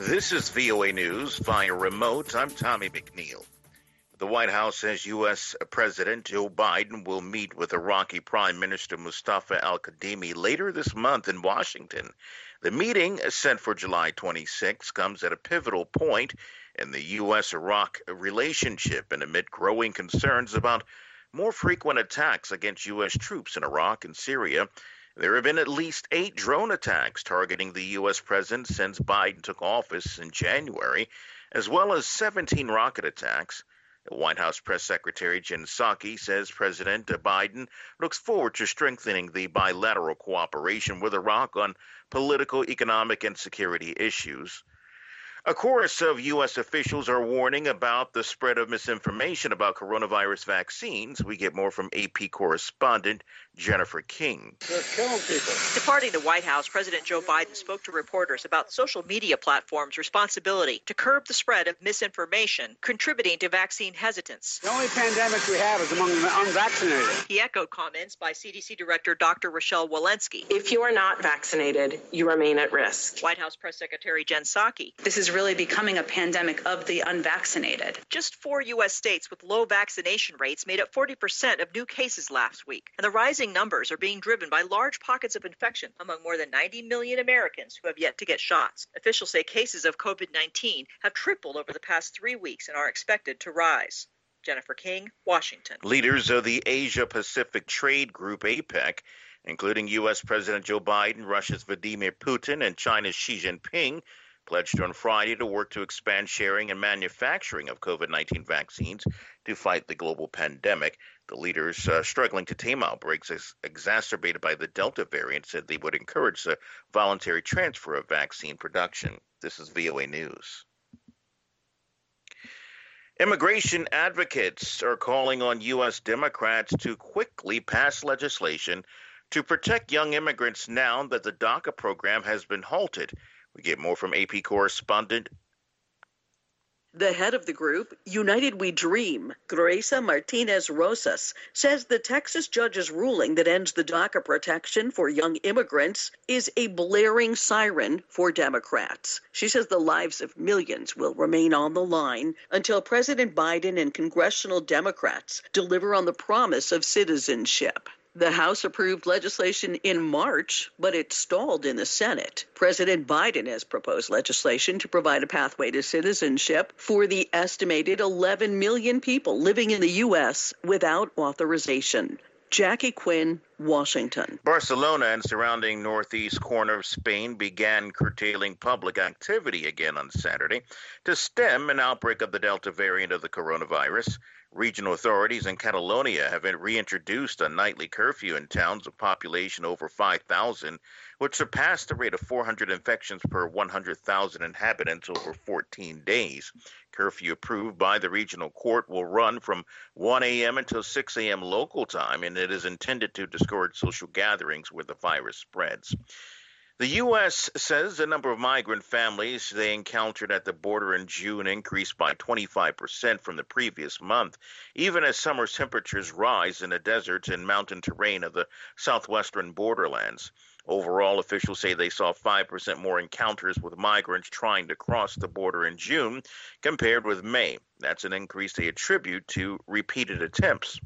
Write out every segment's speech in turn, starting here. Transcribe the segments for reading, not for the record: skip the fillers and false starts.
This is VOA News via remote. I'm Tommy McNeil. The White House says U.S. President Joe Biden will meet with Iraqi Prime Minister Mustafa al-Kadhimi later this month in Washington. The meeting, set for July 26, comes at a pivotal point in the U.S.-Iraq relationship and amid growing concerns about more frequent attacks against U.S. troops in Iraq and Syria. There have been at least 8 drone attacks targeting the U.S. president since Biden took office in January, as well as 17 rocket attacks. White House Press Secretary Jen Psaki says President Biden looks forward to strengthening the bilateral cooperation with Iraq on political, economic, and security issues. A chorus of U.S. officials are warning about the spread of misinformation about coronavirus vaccines. We get more from AP correspondent Jennifer King. They're killing people. Departing the White House, President Joe Biden spoke to reporters about social media platforms' responsibility to curb the spread of misinformation, contributing to vaccine hesitance. The only pandemic we have is among the unvaccinated. He echoed comments by CDC Director Dr. Rochelle Walensky. If you are not vaccinated, you remain at risk. White House Press Secretary Jen Psaki. This is really becoming a pandemic of the unvaccinated. Just 4 U.S. states with low vaccination rates made up 40% of new cases last week, and the rising numbers are being driven by large pockets of infection among more than 90 million Americans who have yet to get shots. Officials say cases of COVID-19 have tripled over the past 3 weeks and are expected to rise. Jennifer King, Washington. Leaders of the Asia-Pacific Trade Group, APEC, including U.S. President Joe Biden, Russia's Vladimir Putin, and China's Xi Jinping, pledged on Friday to work to expand sharing and manufacturing of COVID-19 vaccines to fight the global pandemic. The leaders struggling to tame outbreaks exacerbated by the Delta variant said they would encourage the voluntary transfer of vaccine production. This is VOA News. Immigration advocates are calling on U.S. Democrats to quickly pass legislation to protect young immigrants now that the DACA program has been halted. We get more from AP correspondent. The head of the group, United We Dream, Gracia Martinez Rosas, says the Texas judge's ruling that ends the DACA protection for young immigrants is a blaring siren for Democrats. She says the lives of millions will remain on the line until President Biden and congressional Democrats deliver on the promise of citizenship. The House approved legislation in March, but it stalled in the Senate. President Biden has proposed legislation to provide a pathway to citizenship for the estimated 11 million people living in the U.S. without authorization. Jackie Quinn, Washington. Barcelona and surrounding northeast corner of Spain began curtailing public activity again on Saturday to stem an outbreak of the Delta variant of the coronavirus. Regional authorities in Catalonia have reintroduced a nightly curfew in towns of population over 5,000, which surpassed the rate of 400 infections per 100,000 inhabitants over 14 days. Curfew approved by the regional court will run from 1 a.m. until 6 a.m. local time, and it is intended to discourage social gatherings where the virus spreads. The U.S. says the number of migrant families they encountered at the border in June increased by 25% from the previous month, even as summer temperatures rise in the deserts and mountain terrain of the southwestern borderlands. Overall, officials say they saw 5% more encounters with migrants trying to cross the border in June compared with May. That's an increase they attribute to repeated attempts.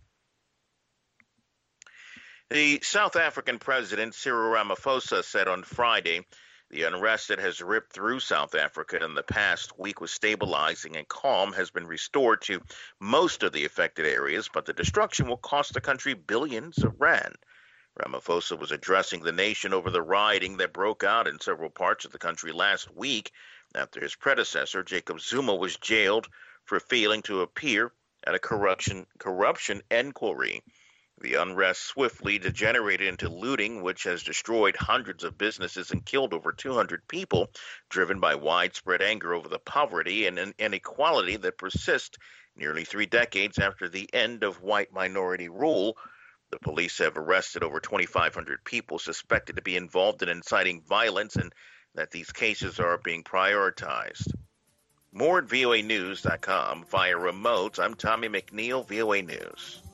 The South African president, Cyril Ramaphosa, said on Friday the unrest that has ripped through South Africa in the past week was stabilizing and calm has been restored to most of the affected areas, but the destruction will cost the country billions of rand. Ramaphosa was addressing the nation over the rioting that broke out in several parts of the country last week after his predecessor, Jacob Zuma, was jailed for failing to appear at a corruption inquiry. The unrest swiftly degenerated into looting, which has destroyed hundreds of businesses and killed over 200 people, driven by widespread anger over the poverty and inequality that persists nearly 3 decades after the end of white minority rule. The police have arrested over 2,500 people suspected to be involved in inciting violence, and that these cases are being prioritized. More at voanews.com via remote. I'm Tommy McNeil, VOA News.